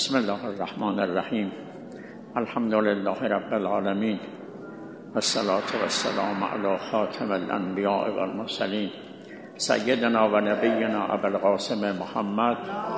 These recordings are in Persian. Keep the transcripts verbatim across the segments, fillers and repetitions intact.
بسم الله الرحمن الرحیم. الحمد لله رب العالمین و الصلاة و السلام علی خاتم الانبیاء و المرسلین سیدنا و نبینا ابو القاسم محمد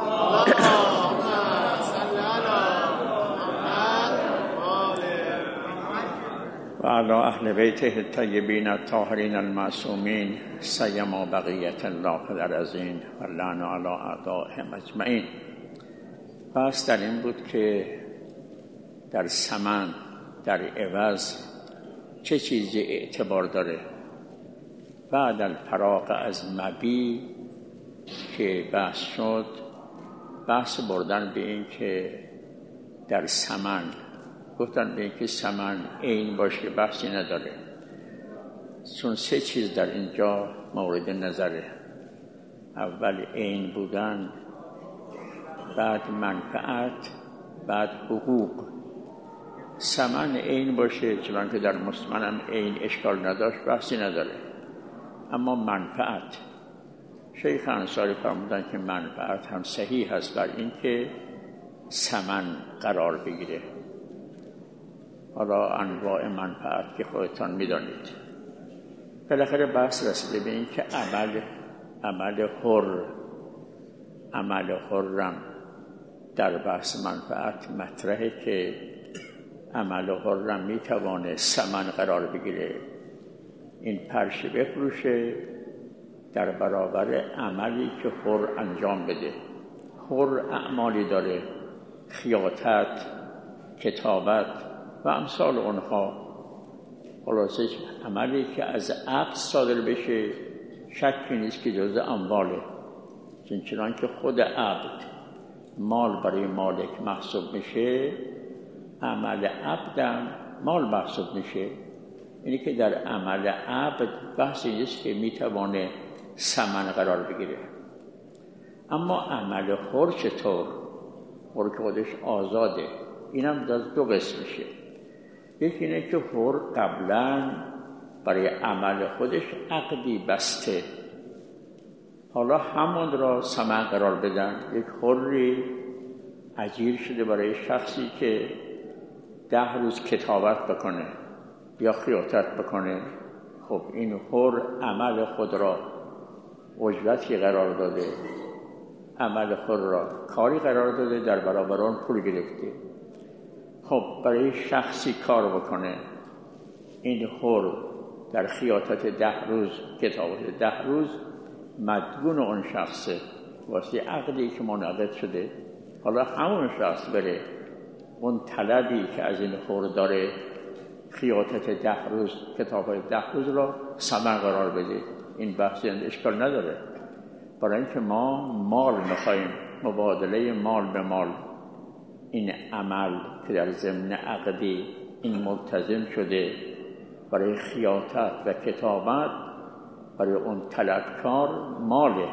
و علی اهل بیته الطیبین الطاهرین المعصومین سیما بقیة الله فی الارضین و اللعن علی اعدائهم اجمعین. پس در این بود که در ثمن، در عوض چه چیزی اعتبار داره. بعد الفراغ از مبی که بحث شد، بحث بردن به این که در ثمن گفتن به این که ثمن عین باشه بحثی نداره، چون سه چیز در اینجا مورد نظره. اول عین بودن، بعد منفعت، بعد حقوق. ثمن عین باشه چون که در مستمنم عین اشکال نداشت بحثی نداره. اما منفعت، شیخ انصاری فرمودن که منفعت هم صحیح هست بر این که ثمن قرار بگیره. حالا انواع منفعت که خودتان میدانید. بالاخره بحث رسیده به این که عمل عمل حر عمل حرم در بحث منفعت مطرحه که عمل حرم میتوانه ثمن قرار بگیره، این پرشه بفروشه در برابر عملی که حر انجام بده. حر اعمالی داره، خیاطت، کتابت و امثال اونها. خلاصه عملی که از عقد صادر بشه شکی نیست که جزء امواله، چون که خود عقد مال برای مالک محسوب میشه، عمل عبدم مال محسوب میشه. اینی که در عمل عبد بحثی نیست که میتوانه ثمن قرار بگیره. اما عمل حر چطور؟ حر که خودش آزاده، اینم از دو قسم میشه. یکی اینه که حر قبلا برای عمل خودش عقدی بسته، حالا همون را ثمن قرار بدن. یک حری اجیر شده برای شخصی که ده روز کتابت بکنه یا خیاطت بکنه. خب این حر عمل خود را اجرتی قرار داده، عمل خود را کاری قرار داده، در برابر آن پول گرفته. خب برای شخصی کار بکنه، این حر در خیاطت ده روز، کتابت ده روز، مدیون اون شخصه واسه عقدی که منعقد شده. حالا همون شخص بره اون طلبی که از این حر داره، خیاطت ده روز، کتابت ده روز را ثمن قرار بده. این بحثی اشکال نداره، برای اینکه ما مال میخوایم، مبادله مال به مال. این عمل که در ضمن عقدی این ملتزم شده برای خیاطت و کتابت، برای اون طلبکار ماله،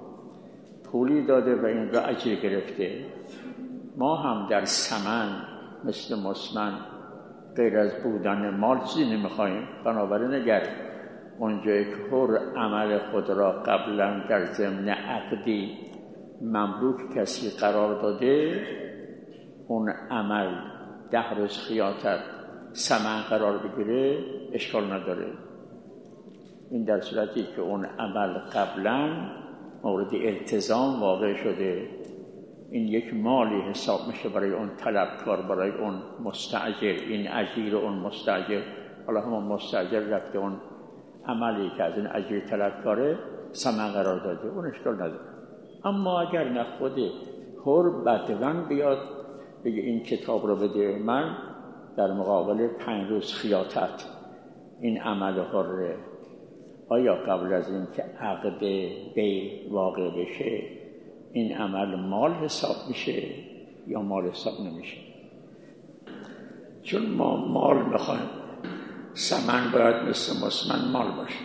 پولی داده و این را اجر گرفته. ما هم در ثمن مثل مسمن غیر از بودن مال چیزی نمیخوایم. بنابراین اگر اونجایی که حر عمل خود را قبلا در ضمن عقدی مملوک کسی قرار داده، اون عمل ده روز خیاطت ثمن قرار بگیره اشکال نداره. این در صورتی که اون عمل قبلا مورد التزام واقع شده، این یک مالی حساب میشه برای اون طلبکار، برای اون مستاجر، این اجیر اون مستاجر. حالا همون مستاجر رفته اون عملی که از این اجیر طلبکاره ثمن قرار داده، اون اشکال نداره. اما اگر نه خود حر بدون بیاد بگه این کتاب رو بده من در مقابل پنج روز خیاطت، این عمل حره، آیا قبل از این که عقد بی واقع بشه این عمل مال حساب میشه یا مال حساب نمیشه؟ چون ما مال میخوایم، ثمن باید مثل مسمن مال باشه.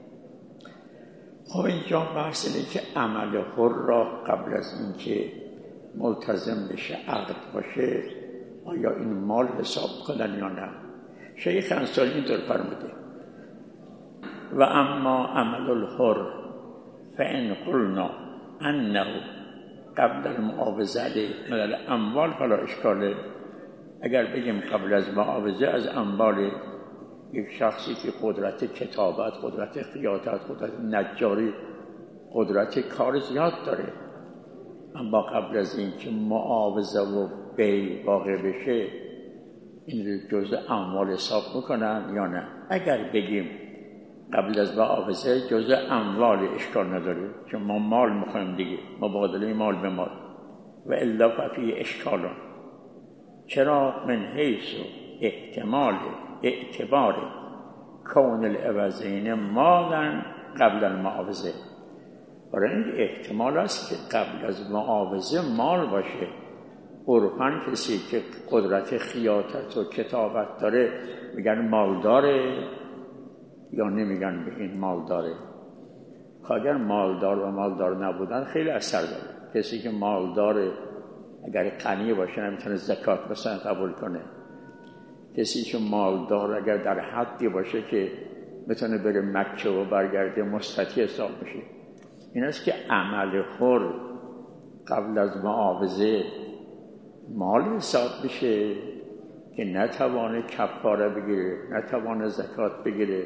خب اینجا بحث اینه که عمل حر را قبل از این که ملتزم بشه عقد باشه آیا این مال حساب کنن یا نه؟ شیخ انصاری اینطور فرموده: و اما عمل الحر فان قلنا انه قبل المعاوضه علیه بدل اموال حالا اشکاله. اگر بگیم قبل از معاوضه از اموال یک شخصی که قدرت کتابت، قدرت خیاطت، قدرت نجاری، قدرت کار زیاد داره، اما قبل از این که معاوضه و بی واقع بشه این جزء اموال حساب میکنن یا نه؟ اگر بگیم قبل از معاوضه جزء اموال اشکال نداره، چون ما مال میخوایم دیگه، مبادله مال به مال. و الا ففی اشکالون، چرا؟ من حیث احتمال اعتبار کون العوضین مالا قبل المعاوضه. برای این احتمال است که قبل از معاوضه مال باشه. عرفاً کسی که قدرت خیاطت و کتابت داره میگن مالداره یا نمیگن به این مالداره؟ اگر مالدار و مالدار نبودن خیلی اثر داره. کسی که مالداره اگر غنی باشه نمیتونه زکات مثلا قبول کنه. کسی که مالدار اگر در حدی باشه که میتونه بره مکه و برگرده مستطیع حساب میشه. این است که عمل حر قبل از معاوضه مال حساب بشه که نتوانه کفاره بگیره، نتوانه زکات بگیره،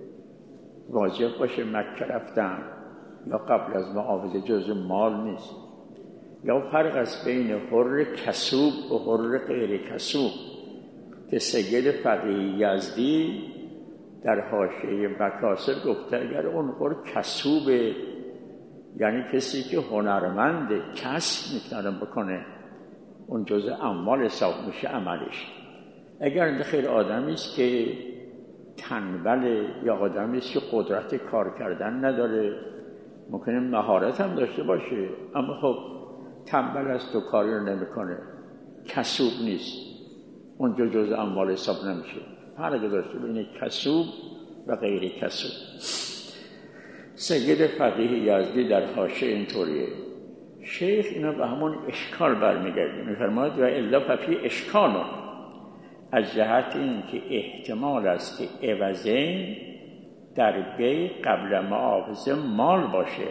واجب باشه مکه رفتن، یا قبل از معاوضه جزء مال نیست. یا فرق است بین حر کسوب و حر غیر کسوب که سید فقیه یزدی در حاشیه مکاسب گفته اگر اون حر کسوبه، یعنی کسی که هنرمنده، کسب میتونه بکنه، اون جزء اموال حساب میشه عملش. اگر این خیلی آدمی است که تنبله یا آدمی است که قدرت کار کردن نداره، ممکنه مهارت هم داشته باشه اما خب تنبل است و کاری رو نمیکنه، کسوب نیست، اونجا جزء اموال حساب نمیشه. فرق داشته بین کسوب و غیر کسوب. سید فقیه یزدی در حاشیه اینطوریه. شیخ اینا به همون اشکال برمیگرده، میفرماید و الا ففی اشکالون، از جهت این که احتمال است که عوضین در بی قبل معاوضه مال باشه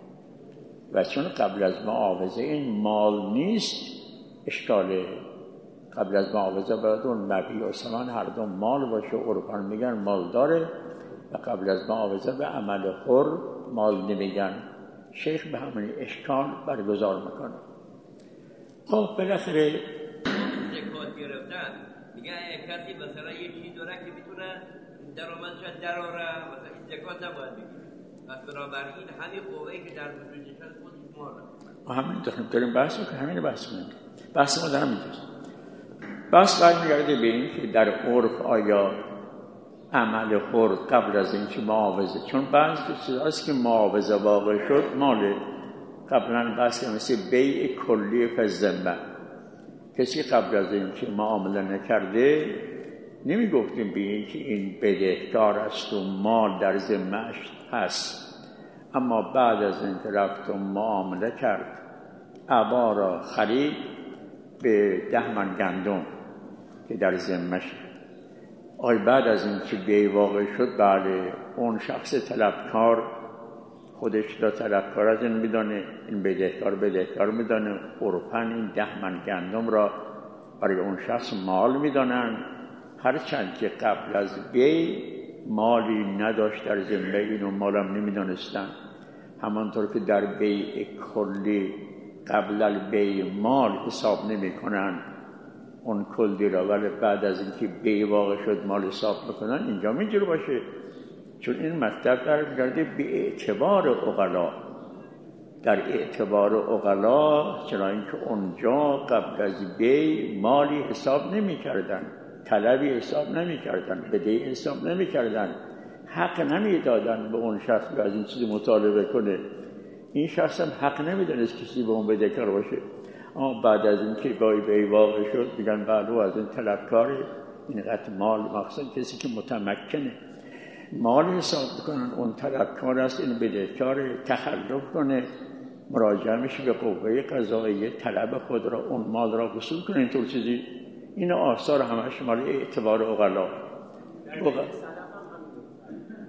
و چون قبل از معاوضه این مال نیست اشکاله. قبل از معاوضه باید اون مبیع و ثمن هر دو مال باشه. عرفان میگن مال داره و قبل از معاوضه به عمل حر مال نمیگن. شیخ به همین اشکال برگزار میکنه. خب بالاخره زکات گرفتن میگن کسی مثلا یه چیزی داره که میتونه درآمدش دراره، مثلا این زکات نباید بگیره. پس بنابراین همین قوه‌ای که در وجودش هست خودش ماله. همین داریم داریم بحث میکنیم، همین بحث میکنیم. بحث ما در همینجاست. بحث برمیگرده به این که در عرف آیا عمل حر قبل از اینکه معاوضه، چون بعضی چیزاست که معاوضه واقع شد ماله. قبلا بحث مثل بیع کلی فالذمه، کسی قبل از اینکه معامله نکرده نمیگفتیم به این که این بدهکار است و مال در ذمه‌اش هست، اما بعد از اینکه رفت و معامله کرد عبا را خرید به ده من گندم که در ذمه‌اش، آی بعد از این که بیع واقع شد بله اون شخص طلبکار خودش را طلبکار از این میدانه، این بدهکار بدهکار میدانه، عرفاً این ده من گندم را برای اون شخص مال میدانن، هرچند که قبل از بیع مالی نداشت در ذمه، اینو مالم نمیدانستن. همانطور که در بیع کلی قبل البیع مال حساب نمی کنن اون کلی را، ولی بعد از اینکه بیع واقع شد مال حساب میکنن. اینجا اینجور باشه، چون این مطلب در میگرده به اعتبار عقلا، در اعتبار عقلا، چرا اینکه اونجا قبل از بیع مالی حساب نمی کردن، طلبی حساب نمی کردن، بدهی حساب نمی کردن، حق نمی دادن به اون شخص که از این چیز مطالبه کنه. این شخص هم حق نمی دانست کسی به اون بدهکار باشه. اما بعد از این که بیع واقع شد میگن بله از این طلبکاری، اینقدر مال، مخصوصا کسی که متمکنه مال حساب بکنن، اون طلبکار است، این بدهکار، تخلف کنه، مراجعه میشه به قوه قضاییه، طلب خود را اون مال را وصول کنه. اینطور چیزی این آثار همش مال اعتبار عقلا.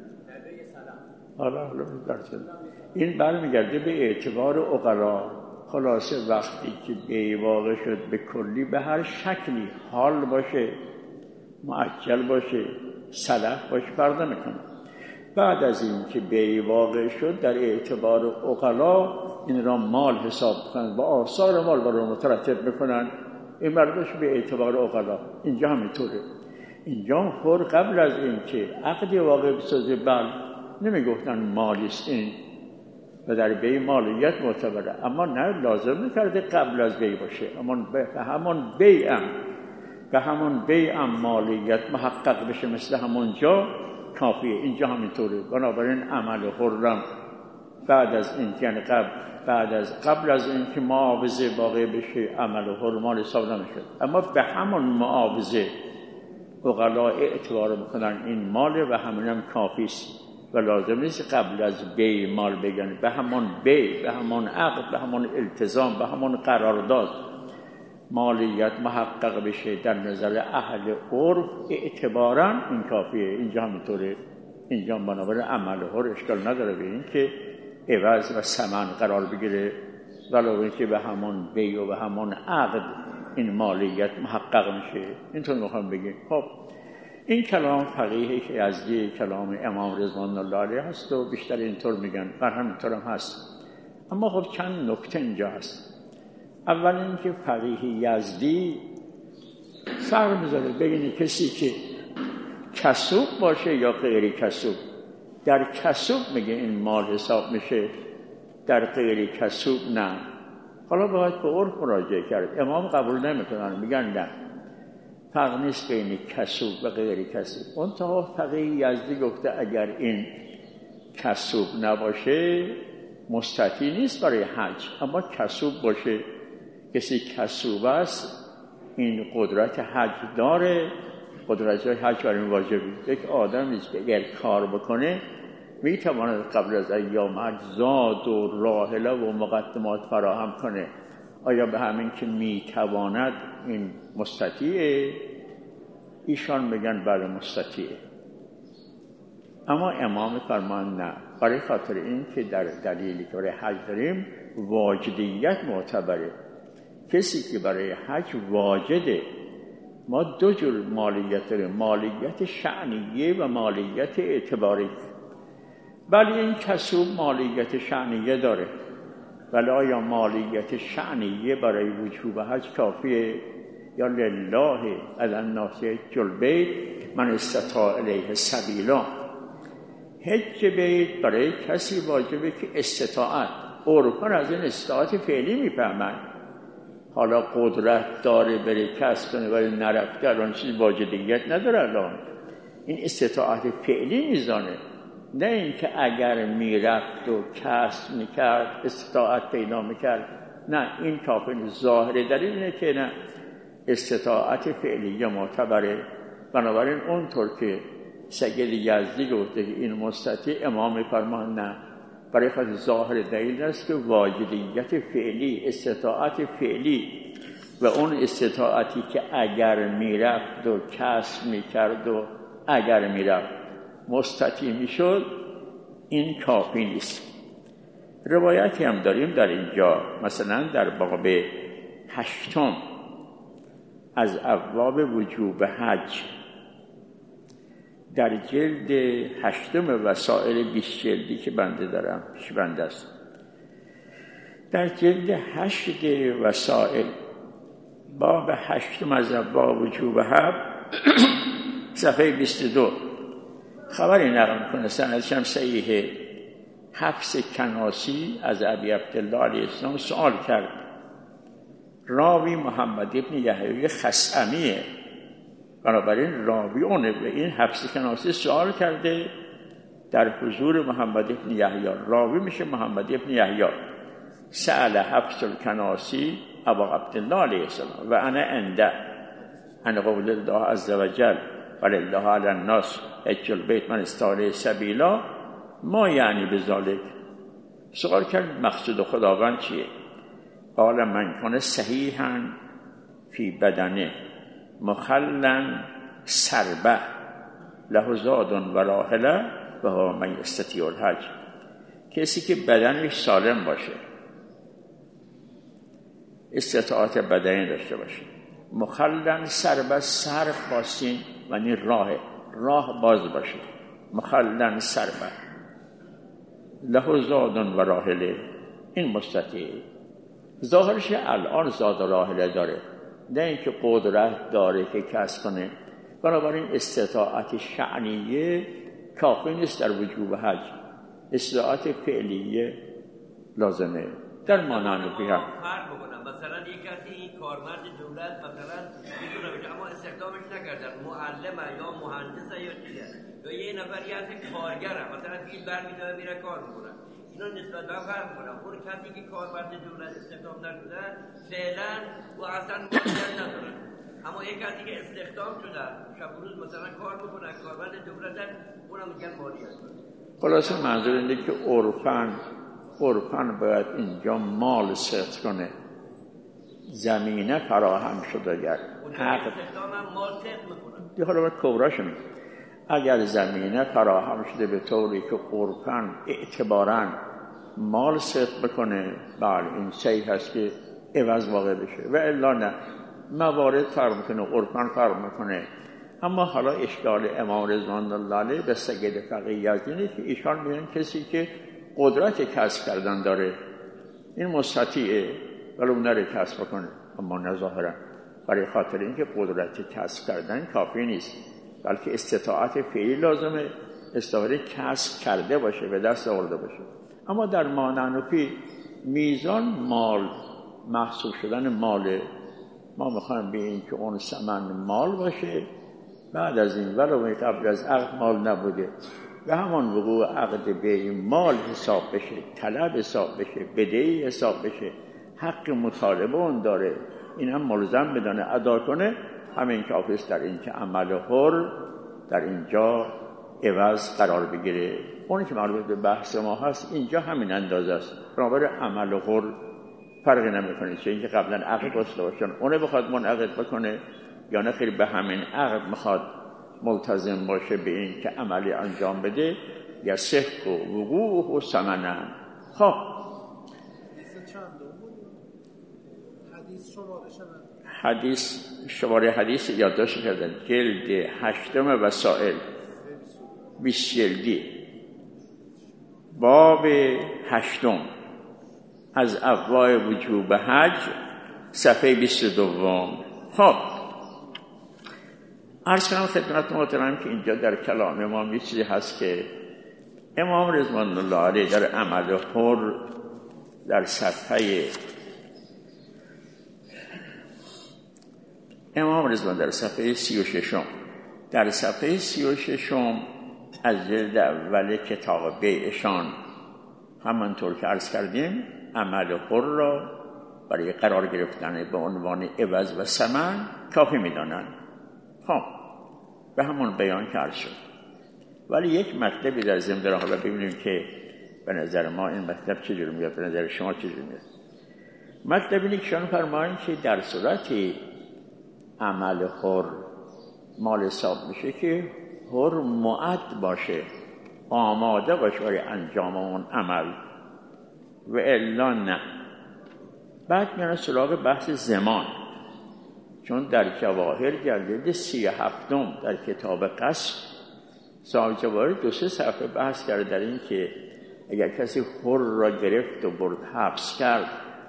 حالا حالا این برمیگرده به اعتبار عقلا. خلاصه وقتی که بی واقع شد به کلی به هر شکلی حال باشه، معجل باشه، سلف باشه، فرق نمیکنه. بعد از این که بی واقع شد در اعتبار عقلا این را مال حساب کنند و آثار مال برای مترتب میکنن، این مردش به اعتبار عقلا. اینجا همینطوره. اینجا حر قبل از این که عقد واقع بسازه بل نمیگفتن مالی است این و در بی مالیت معتبره، اما نه لازم نکرده قبل از بی باشه، اما به همون بی ام به همون بی ام مالیت محقق بشه مثل همون جا کافیه. اینجا همینطوره. بنابراین عمل حرم بعد از این یعنی قبل بعد از قبل از این که معاوضه واقع بشه عمل حرمان حساب نمیشه، اما به همون معاوضه عقلا اعتبار میکنن این ماله و همینم کافی است و لازم نیست قبل از بی مال بگن. به همون بی، به همون عقد، به همون التزام، به همون قرارداد مالیت محقق بشه در نظر اهل عرف اعتباراً این کافیه. اینجا همینطوره. اینجا بنابراین عمل حر اشکال نداره به این که عوض و ثمن قرار بگیره، ولو اینکه به همون بی و به همون عقد این مالیت محقق میشه. اینطور میخوام بگیم. خب این کلام فقیه یزدی کلام امام رضوان الله علیه هست و بیشتر اینطور میگن، بر همینطور هم هست. اما خب چند نکته اینجا هست. اول اینکه فقیه یزدی فرق میذاره بین کسی که کسوب باشه یا غیر کسوب. در کسوب میگه این مال حساب میشه، در غیر کسوب نه. حالا باید به عرف مراجعه کرد. امام قبول نمیکنن، میگن نه فرق نیست بین کسوب و غیر کسوب. منتها فقیه یزدی گفته اگر این کسوب نباشه مستطیع نیست برای حج، اما کسوب باشه، کسی کسوب است این قدرت حج داره، قدرت حج برای واجبی. یک آدمی که اگر کار بکنه میتواند قبل از ایام حج زاد و راحله و مقدمات فراهم کنه. آیا به همین که میتواند این مستطیعه؟ ایشان میگن بله مستطیعه. اما امام فرمان نه، برای خاطر این که در دلیلی که برای حج داریم واجدیت معتبره. کسی که برای حج واجده، ما دو جور مالیت داریم، مالیت شأنیه و مالیت اعتباری. ولی این کسوب مالیت شأنیه داره، ولی آیا مالیت شأنیه برای وجوب حج کافیه؟ یا لله علی الناس حج البیت من استطاع الیه سبیلا. حج بیت برای کسی واجبه که استطاعت، عرفاً از این استطاعت فعلی میفهمن. حالا قدرت داره بره کسب کنه ولی نرفته، الان چیز واجبیت نداره. الان این استطاعت فعلی میزانه، نه اینکه اگر میرفت و کسب میکرد استطاعت پیدا میکرد. نه، این کافی. ظاهر دلیل اینه که نه، استطاعت فعلی معتبره. بنابراین اونطور که سید یزدی گفته که این مستطیع، امام فرمان نه، برای خاطر ظاهر دلیل است که واجدیت فعلی، استطاعت فعلی و اون استطاعتی که اگر میرفت و کسب میکرد و اگر میرفت مستطیع میشد، این کافی نیست. روایتی هم داریم در اینجا، مثلا در باب هشتم از ابواب وجوب حج در جلد هشتم وسائل بیست جلدی که بنده دارم، پیش بنده است، در جلد هشت وسائل باب هشتم از ابواب وجوب حج صفحه بیست و دو خبری نقل کنه، سندش هم صحیحه. حفص کناسی از ابی عبدالله علیه السلام سوال کرد. راوی محمد ابن یحیی خثعمیه، بنابراین راوی اونه. به این حفص کناسی سوال کرده در حضور محمد ابن یحیی، راوی میشه محمد ابن یحیی. سأل حفص الکناسی ابا عبدالله علیه السلام و انا عنده ان قول الله عز وجل ولله علی الناس حج البیت من استطاع الیه سبیلا، ما یعنی بذالک. سوال کرد مقصود خداوند چیه؟ قال من کن صحیحا فی بدنه مخلا سربه له زاد و راحله و هو من یستطیع الحج. کسی که بدنش سالم باشه، استطاعت بدنی داشته باشید. مخلن سربه، سر خواستین یعنی راه راه باز باشید. مخلن سربه له زادن و راحله، این مستطیع ظاهرش الان زاد و راحله داره، نه اینکه قدرت داره که کسب کنه. بنابراین استطاعت شأنیه کافی نیست در وجوب حج، استطاعت فعلیه لازمه. در مانعنفی هم فرق بکنم، مثلا یک کسی این کارمند دولت مثلا میدونه بشه اما استخدامش نکردن، معلمه یا مهندسه یا چیه، یا یه نفری هست کارگره مثلا فیل برمی‌داره میره کار میکنه، اینا نسبت به فرق میکنم. اون کسی که کارمند دولت استخدام نشده فعلا و اصلا مالیات نداره، اما یک کسی که استخدام شده شب و روز مثلا کار میکنه کارمند دولت، اونم میگن مالیات داره. خلاصه منظور اینه که عرفاً عرفاً باید اینجا مال ست کنه، زمینه فراهم شده گر حق استخدام هم مال ست میکنه. دیگه حالا باید کبراش میگه اگر زمینه فراهم شده به طوری که عرفاً اعتباراً مال ست بکنه، بله این صحیح هست که عوض واقع بشه، و الا نه. موارد فرق میکنه، عرفاً فرق میکنه. اما حالا اشکال امام رضوان الله علیه به سید فقیه یزدی که ایشان میگن کسی که قدرت کسب کردن داره این مستطیعه ولو نره کسب کنه، اما نظاهرا برای خاطر اینکه قدرت کسب کردن کافی نیست، بلکه استطاعت فعلی لازمه، استفاده کسب کرده باشه، به دست آورده باشه. اما در مانعنفی میزان مال محسوب شدن مال، ما میخوایم به این که اون ثمن مال باشه، بعد از این ولو قبل از عقد مال نبوده و همان وقوع عقد به مال حساب بشه، طلب حساب بشه، بدهی حساب بشه، حق مطالبه اون داره، این هم ملزم بدانه ادا کنه. همین کافی است در این که عمل حر در اینجا عوض قرار بگیره. اونی که مربوط به بحث ما هست اینجا همین اندازه است. بنابراین عمل حر فرقی نمیکنه چه اینکه قبلا عقد داشته باشن اونه بخواد منعقد بکنه یا نه خیلی به همین عقد میخواد ملتزم باشه به این که عملی انجام بده، یا صح و وقوع و ثمنن. خب حدیث شماره حدیث یادداشت کردن جلد هشتم وسائل بیست جلدی باب هشتم از ابواب وجوب حج صفحه بیست و دو. خب عرض کنم خدمت محترم که اینجا در کلام امام یه چیزی هست که امام رضوان الله علیه در عمل حر در صفحه امام رضوان در صفحه سی و ششم در صفحه سی و ششم از جلد اول کتاب بیعشان همانطور که عرض کردیم عمل حر را برای قرار گرفتن به عنوان عوض و ثمن کافی می‌دانند. خب به همون بیان که عرض شد، ولی یک مطلبی در ضمن داره، حالا ببینیم که به نظر ما این مطلب چجور میاد، به نظر شما چجور میاد. مطلب اینه که شما فرمایید که در صورتی عمل حر مال حساب میشه که حر معد باشه، آماده باشه برای انجام اون عمل، و الا نه. بعد میانه سراغ بحث زمان، چون در جواهر جلد سی هفتم در کتاب قصد صاحب جواهر دو سه صفحه بحث کرده در این که اگر کسی حر را گرفت و برد حبس کرد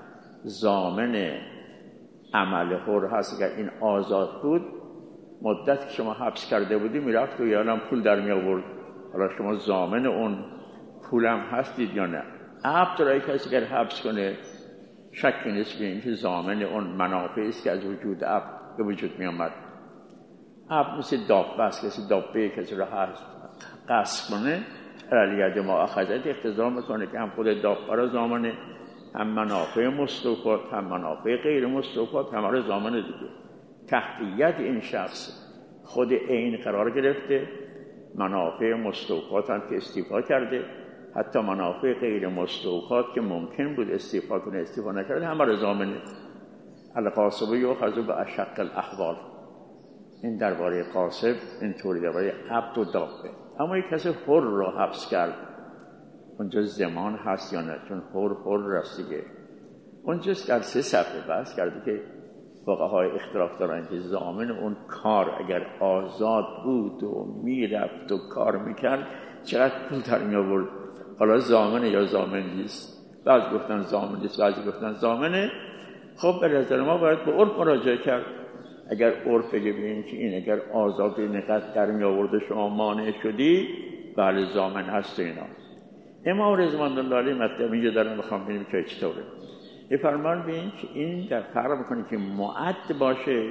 ضامن عمل حر هست. اگر این آزاد بود مدت که شما حبس کرده بودی میرفت و یادم پول در می آورد، حالا شما ضامن اون پولم هستید یا نه. عبد را کسی اگر حبس کنه شکی نیست به اینکه ضامن اون منافعی است که از وجود عبد به وجود می آمد. عبد مثل دابه است، کسی دابه کسی را قصد کنه علیه ما اخذت اقتضا میکنه که هم خود دابه را ضامنه، هم منافع مستوفات، هم منافع غیر مستوفات، هم را ضامن دیگه. تحتیت این شخص خود عین قرار گرفته، منافع مستوفات هم که استیفا کرده، حتی منافع غیر مستوفات که ممکن بود استیفا کنه استیفا نکرده، همه را ضامنه. القاصب یؤخذ باشق الاحوال، این درباره قاصب اینطوری درباره عبد و دابه. اما یک کسی حر را حبس کرد اونجا زمان هست یا نه؟ چون حر حر راست دیگه. اونجاست در سه صفحه بحث کرده که فقهای اختلاف دارن که ضامن اون کار اگر آزاد بود و میرفت و کار میکرد چقدر پول در می آورد. حالا ضامنه یا ضامن نیست، بعضی گفتن ضامن نیست، بعضی گفتن ضامنه. خب به نظر ما باید به عرف مراجعه کرد. اگر عرف بگه ببین که این اگر آزاد اینقدر در می آورد شما مانع شدی، بله ضامن هست اینا. امام رضوان الله علیه مطلب اینجا دارم میخوام ببینیم که چطوره. یه فرمان ببین که این در فرق میکنه که معد باشه،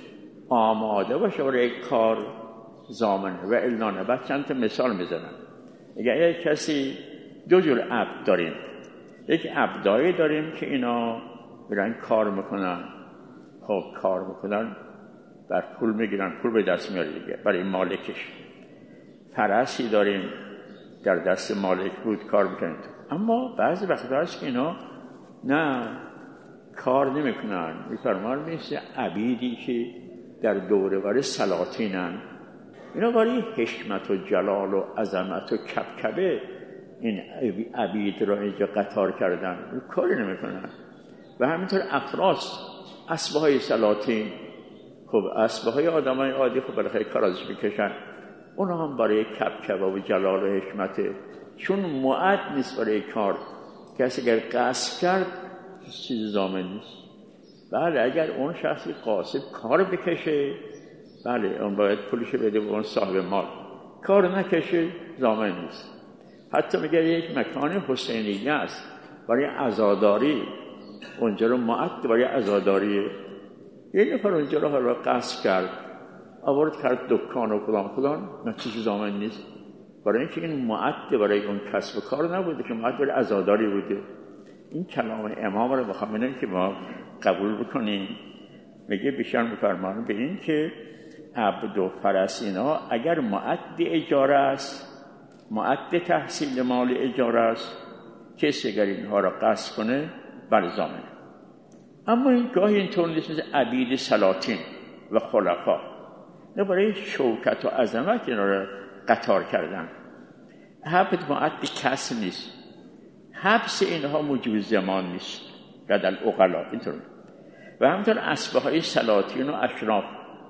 آماده باشه برای یک کار، ضامنه و الا نه. بعد چند تا مثال میزنم. اگر یک کسی دو جور عبد داریم، یک عبدایی داریم که اینا برن کار میکنن، خب کار میکنن بر پول میگیرن، پول به دست میاره دیگه برای مالکش. فرسی داریم در دست مالک بود کار میکنن، اما بعضی وقتا هست که اینا نه کار نمیکنن. میفرمان مثل عبیدی که در دوره برای سلاطینن، اینا برای حکمت و جلال و عظمت و کبکبه این عبید را اینجا قطار کردن، کاری نمیکنن. و همینطور افراس، اسبهای سلاطین، خب اسبهای آدمای عادی خب بالاخره کار ازش میکشن، اونا هم برای کبکبه و جلال و حکمته، چون معد نیست برای کار. کسی اگر قصد کرد چیز ضامن نیست. بله اگر اون شخصی قاصد کار بکشه، بله اون باید پولش بده به اون صاحب مال. کار نکشه ضامن نیست. حتی میگه یک مکان حسینیه است برای عزاداری، اونجا رو معد برای عزاداریه. یه نفر اونجا رو حالا قصد کرد، آورد کرد دکان و فلان فلان، نتیجه ضامن نیست، برای اینکه این معد برای اون کسب کار نبوده، که معد برای عزاداری بوده. این کلام امام رو بخوام اینه که ما قبول بکنیم. میگه بیشتر میفرمان به این که عبد و فرس اینا اگر معد اجاره است، معد تحصیل مال اجاره است، کسی اگر اینها را قصد کنه بر ضامنه. اما این گاهی اینطور نیست مثل عبید سلاطین و خلفا، نه برای شوکت و عظمت اینا را قطار کردن. حبس معد کس نیست، حبس اینها موجب زمان نیست، بدل اقلا اینطور. و همینطور اسبه های سلاطین و اشراف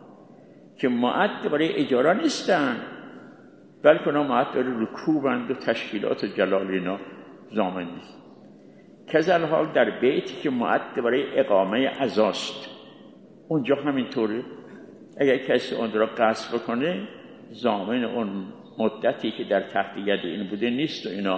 که معد برای اجاره نیستن، بلکه اونا معد برای رکوبند و تشکیلات و جلال اینا، ضامن نیست. کذا حال در بیتی که معد برای اقامه عزاست، اونجا همینطوره. اگر کسی اون را قصد بکنه، ضامن اون مدتی که در تحت ید این بوده نیست و اینا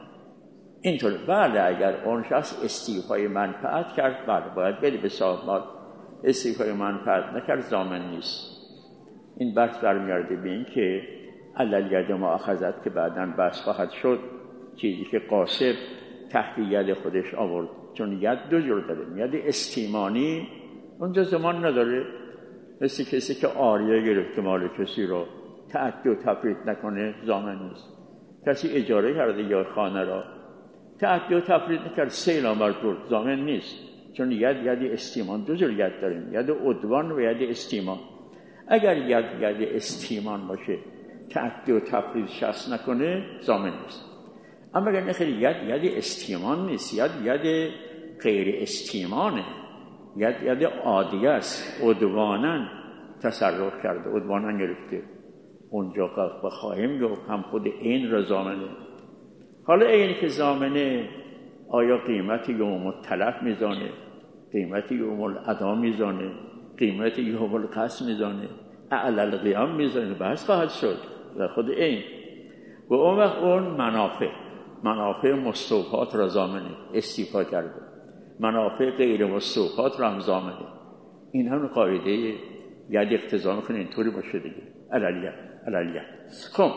اینطور. بله اگر اون شخص استیفای منفعت کرد، بله باید بده به صاحب مال. استیفای منفعت نکرد ضامن نیست. این بحث برمیگرده به این که علل ید مؤاخذت که بعداً بحث خواهد شد، چیزی که قاصد تحت ید خودش آورد. چون ید دو جور داره، ید استیمانی اونجا زمان نداره، مثل کسی که عاریه گرفته مال کسی رو تعدی و تفرید نکنه ضامن نیست. کسی اجاره کرده یا خانه را تعدی و تفرید نکرد، سیل آورد برد، ضامن نیست. چون ید ید استیمان دو جور ید داریم، ید عدوان و ید استیمان. اگر ید ید استیمان باشه، تعدی و تفرید شخص نکنه، ضامن نیست. اما اگر نخیلی ید ید استیمان نیست، ید ید غیر استیمانه، ید ید عادی است، عدوانن تصرف کرده، عدوانن گرفته، اونجا بخواهیم گفت هم خود این را ضامنه. حالا اینی که ضامنه، آیا قیمتی یوم التلف میزانه، قیمتی یوم الادا میزانه، قیمتی یوم القصد میزانه، اعلال قیام میزانه، بحث خواهد شد در خود این. و اون وقت اون منافع منافع مستوفات را ضامنه، استیفا کرده، منافع غیر مستوفات را هم ضامنه. این هم قاعده ید اقتضا میکنه اینطوری باشه دیگه، علالیت علالیت. خب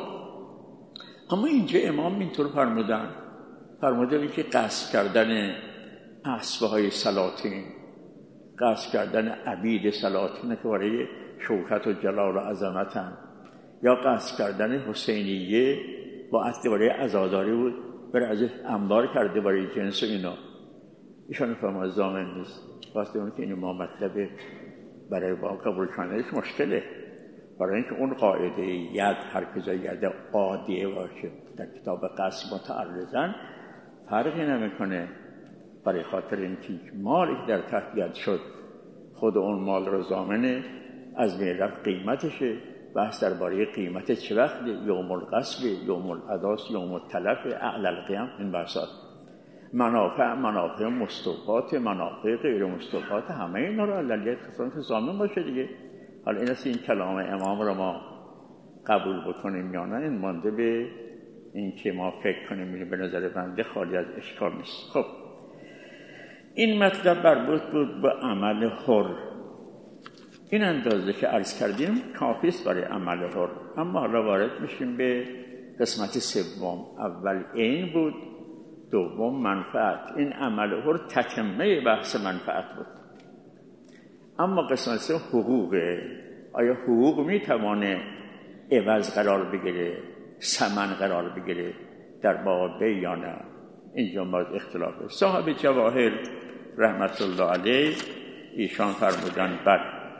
اما اینجا امام اینطور فرمودن، فرموده که قصد کردن اسبه های سلاطین، قصد کردن عبید سلاطین که برای شوکت و جلال و عظمتن، یا قصد کردن حسینیه با عهد برای عزاداری بود، برای از امدار کرده برای جنس اینا، ایشان فرمان ضامن نیست. واسه اون که این ما مطلب برای با قبول کردنش مشکله، برای اینکه اون قاعده ید هر کجا ید عادیه باشه در کتاب قصد متعرضن فرقی نمیکنه برای خاطر اینکه مالی که در تهدید شد خود اون مال رو ضامنه، از بین رفت قیمتشه. بحث درباره قیمت چه وقته، یوم القصب، یوم الاداس، یوم التلف، اعلی القیام، این بحثات. منافع منافع مستوفات، منافع غیر مستوفات، همه اینا رو علیه کسانی که ضامن باشه دیگه. حالا این است این کلام امام رو ما قبول بکنیم یا نه، این مانده به این که ما فکر کنیم. به نظر بنده خالی از اشکال نیست. خب این مطلب مربوط بود به عمل حر. این اندازه که عرض کردیم کافی است برای عمل حر. اما حالا وارد میشیم به قسمت سوم. اول این بود، دوم منفعت. این عمل حر تکمه بحث منفعت بود. اما قسمت سوم حقوقه. آیا حقوق میتوانه عوض قرار بگیره، ثمن قرار بگیره در باب بی یا نه؟ اینجا مورد اختلافه. صاحب جواهر رحمت الله علیه ایشان فرمودن بله.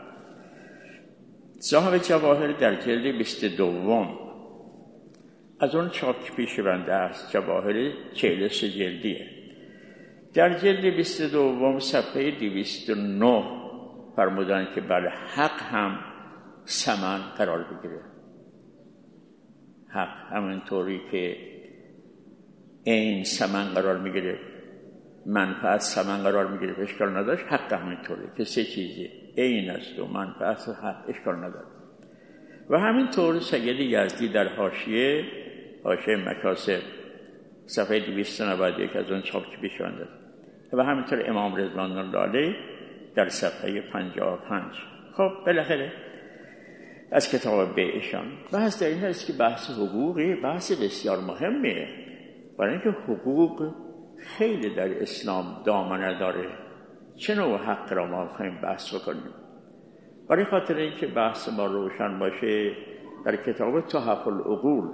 صاحب جواهر در جلد بیست و دوم از اون چاپ که پیش بنده است، جواهر چهل و سه جلدیه، در جلد بیست و دوم صفحه دویست و نه فرمودن که بله حق هم ثمن قرار بگیره. حق همینطوری که این ثمن قرار میگیره، منفعت ثمن قرار میگیره، اشکال نداشت. حق همینطوری که سه چیزی این است و منفعت و حق، اشکال نداره. و همینطور سید یزدی در حاشیه حاشیه مکاسب صفحه دویست و نود و یک از اون چاپ که پیش بنده، و همینطور امام رضوان الله علیه در صفحه پنجاه و پنج. خب بالاخره از کتاب بیعشان بحث در این است که بحث حقوقی بحث بسیار مهمیه، برای اینکه حقوق خیلی در اسلام دامنه داره. چه نوع حق را ما خواهیم بحث بکنیم؟ برای خاطر اینکه بحث ما روشن باشه، در کتاب تحف العقول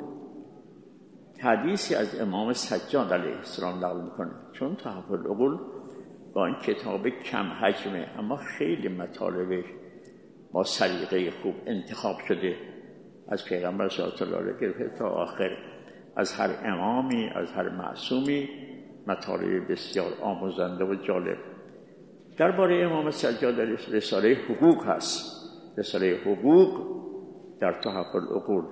حدیثی از امام سجاد علیه السلام نقل میکنه. چون تحف العقول با این کتاب کم حجمه اما خیلی مطالبش با سلیقه خوب انتخاب شده، از پیغمبر صلی الله علیه و آله گرفته تا آخر، از هر امامی، از هر معصومی، مطالب بسیار آموزنده و جالب. درباره امام سجاد علیه رساله حقوق هست، رساله حقوق در تحف العقول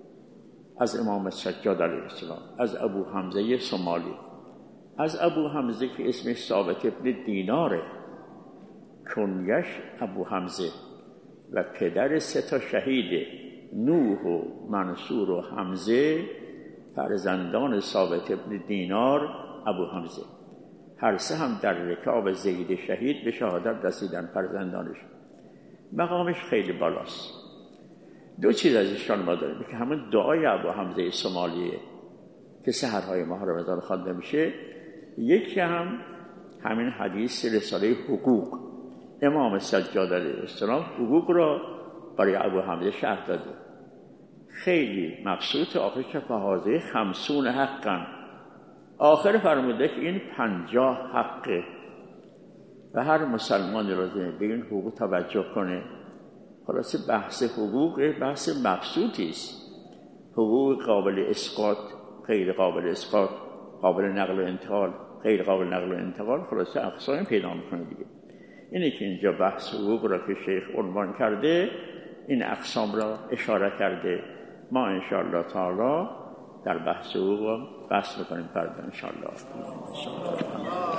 از امام سجاد علیه السلام، از ابو حمزه سومالی. از ابو حمزه که اسمش ثابت ابن دیناره، کنیش ابو حمزه، و پدر سه تا شهید نوح و منصور و حمزه، فرزندان ثابت ابن دینار ابو حمزه، هر سه هم در رکاب زید شهید به شهادت رسیدن فرزندانش. مقامش خیلی بالاست. دو چیز از ایشان ما داریم که همون دعای ابو حمزه سومالیه که سحرهای ماه رمضان خوانده میشه، یکی هم همین حدیث رساله حقوق. امام سجاد علیه السلام حقوق را برای ابو حمزه شرح داده. خیلی مبسوط. آخر که فهازه خمسون حقا، آخر فرموده که این پنجاه حقه و هر مسلمان لازمه به این حقوق توجه کنه. خلاصه بحث حقوق بحث مبسوطی است. حقوق قابل اسقاط، غیر قابل اسقاط، قابل نقل و انتقال، غیر قابل نقل و انتقال، خلاصه اقسام پیدا میکنه دیگه. اینه که اینجا بحث حقوق را که شیخ عنوان کرده، این اقسام را اشاره کرده. ما انشاءالله تعالی در بحث حقوق بحث میکنیم فردا انشاءالله.